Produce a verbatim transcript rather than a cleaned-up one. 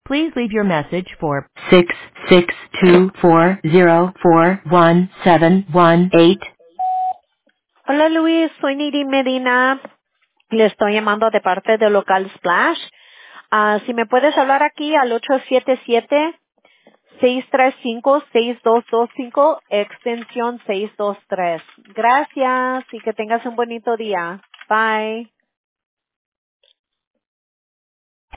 Please leave your message for six six two four zero four one seven one eight. Hola Luis, soy Niri Medina. Le estoy llamando de parte de Local Splash. Ah, si me puedes hablar aquí al ocho siete siete, seis tres cinco, seis dos dos cinco, extensión seiscientos veintitrés. Gracias y que tengas un bonito día. Bye.